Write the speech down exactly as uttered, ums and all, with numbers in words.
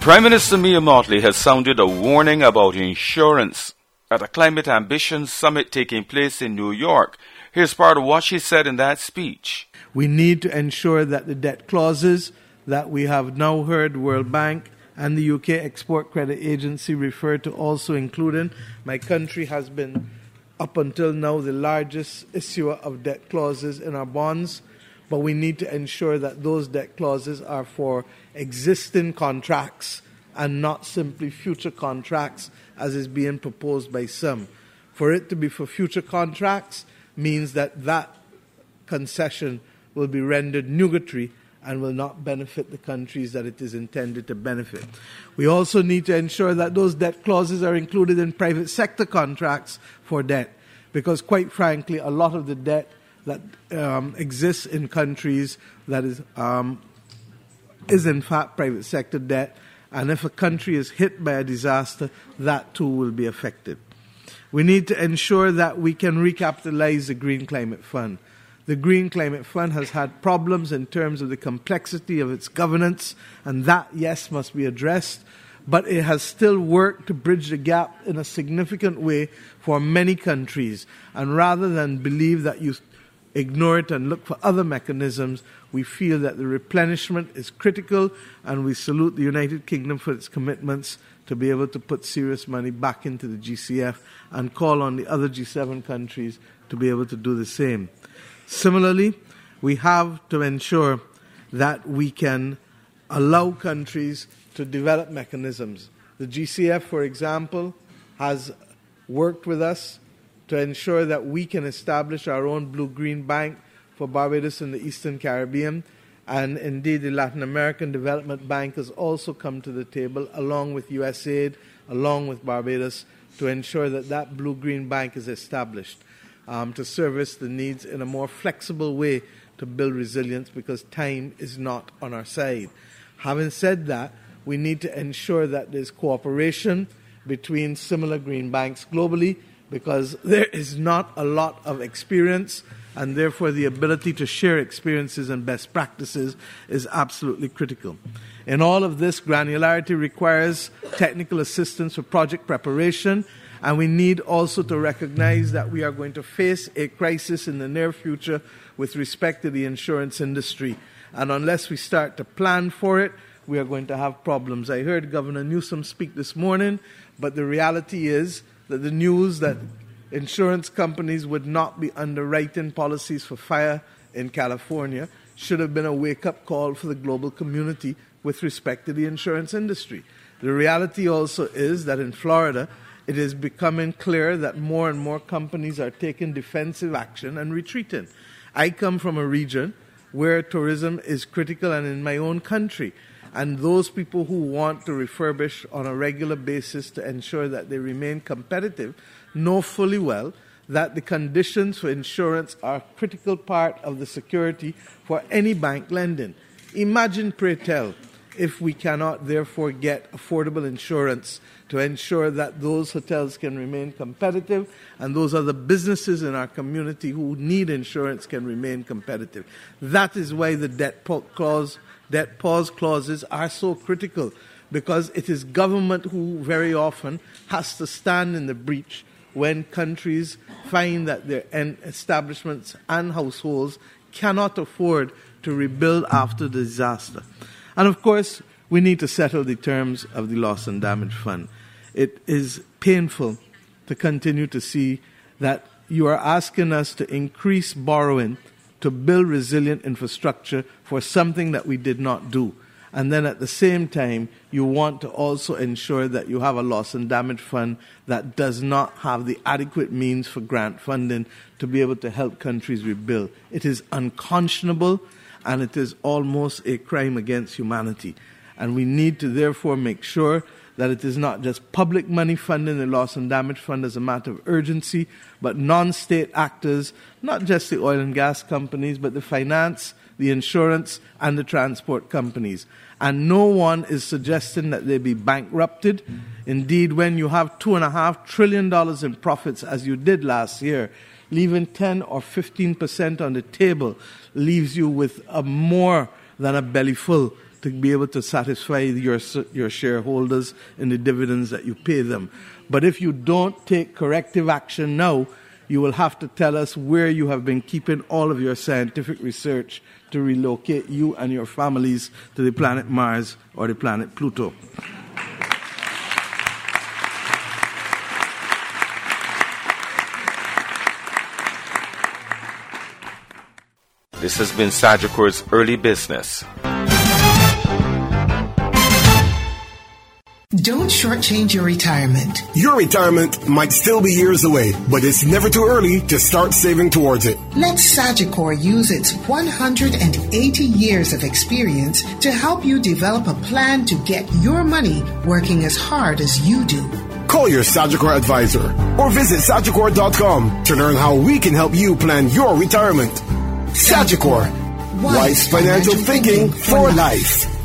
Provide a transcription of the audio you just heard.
Prime Minister Mia Mottley has sounded a warning about insurance at a Climate Ambition Summit taking place in New York. Here's part of what she said in that speech. We need to ensure that the debt clauses that we have now heard World Bank and the U K Export Credit Agency refer to also including. My country has been, up until now, the largest issuer of debt clauses in our bonds, but we need to ensure that those debt clauses are for existing contracts and not simply future contracts as is being proposed by some. For it to be for future contracts means that that concession will be rendered nugatory and will not benefit the countries that it is intended to benefit. We also need to ensure that those debt clauses are included in private sector contracts for debt, because quite frankly, a lot of the debt that um, exists in countries that is um, is in fact private sector debt, and if a country is hit by a disaster, that too will be affected. We need to ensure that we can recapitalize the Green Climate Fund. The Green Climate Fund has had problems in terms of the complexity of its governance, and that, yes, must be addressed, but it has still worked to bridge the gap in a significant way for many countries. And rather than believe that you ignore it and look for other mechanisms, we feel that the replenishment is critical, and we salute the United Kingdom for its commitments to be able to put serious money back into the G C F and call on the other G seven countries to be able to do the same. Similarly, we have to ensure that we can allow countries to develop mechanisms. The G C F, for example, has worked with us to ensure that we can establish our own blue-green bank for Barbados and the Eastern Caribbean. And indeed, the Latin American Development Bank has also come to the table, along with U S A I D, along with Barbados, to ensure that that blue-green bank is established um, to service the needs in a more flexible way to build resilience, because time is not on our side. Having said that, we need to ensure that there's cooperation between similar green banks globally, because there is not a lot of experience, and therefore the ability to share experiences and best practices is absolutely critical. In all of this, granularity requires technical assistance for project preparation, and we need also to recognize that we are going to face a crisis in the near future with respect to the insurance industry. And unless we start to plan for it, we are going to have problems. I heard Governor Newsom speak this morning, but the reality is that the news that insurance companies would not be underwriting policies for fire in California should have been a wake-up call for the global community with respect to the insurance industry. The reality also is that in Florida, it is becoming clear that more and more companies are taking defensive action and retreating. I come from a region where tourism is critical, and in my own country, and those people who want to refurbish on a regular basis to ensure that they remain competitive know fully well that the conditions for insurance are a critical part of the security for any bank lending. Imagine, pray tell, if we cannot therefore get affordable insurance to ensure that those hotels can remain competitive and those other businesses in our community who need insurance can remain competitive. That is why the debt clause Debt pause clauses are so critical, because it is government who very often has to stand in the breach when countries find that their establishments and households cannot afford to rebuild after the disaster. And of course, we need to settle the terms of the Loss and Damage Fund. It is painful to continue to see that you are asking us to increase borrowing to build resilient infrastructure for something that we did not do. And then at the same time, you want to also ensure that you have a loss and damage fund that does not have the adequate means for grant funding to be able to help countries rebuild. It is unconscionable, and it is almost a crime against humanity. And we need to therefore make sure that it is not just public money funding the loss and damage fund as a matter of urgency, but non-state actors, not just the oil and gas companies, but the finance, the insurance, and the transport companies. And no one is suggesting that they be bankrupted. Indeed, when you have two and a half trillion dollars in profits, as you did last year, leaving ten or fifteen percent on the table leaves you with a more than a belly full to be able to satisfy your your shareholders in the dividends that you pay them. But if you don't take corrective action now, you will have to tell us where you have been keeping all of your scientific research to relocate you and your families to the planet Mars or the planet Pluto. This has been Sagicor's Early Business. Don't shortchange your retirement. Your retirement might still be years away, but it's never too early to start saving towards it. Let Sagicor use its one hundred eighty years of experience to help you develop a plan to get your money working as hard as you do. Call your Sagicor advisor or visit Sagicor dot com to learn how we can help you plan your retirement. Sagicor, wise financial thinking for life.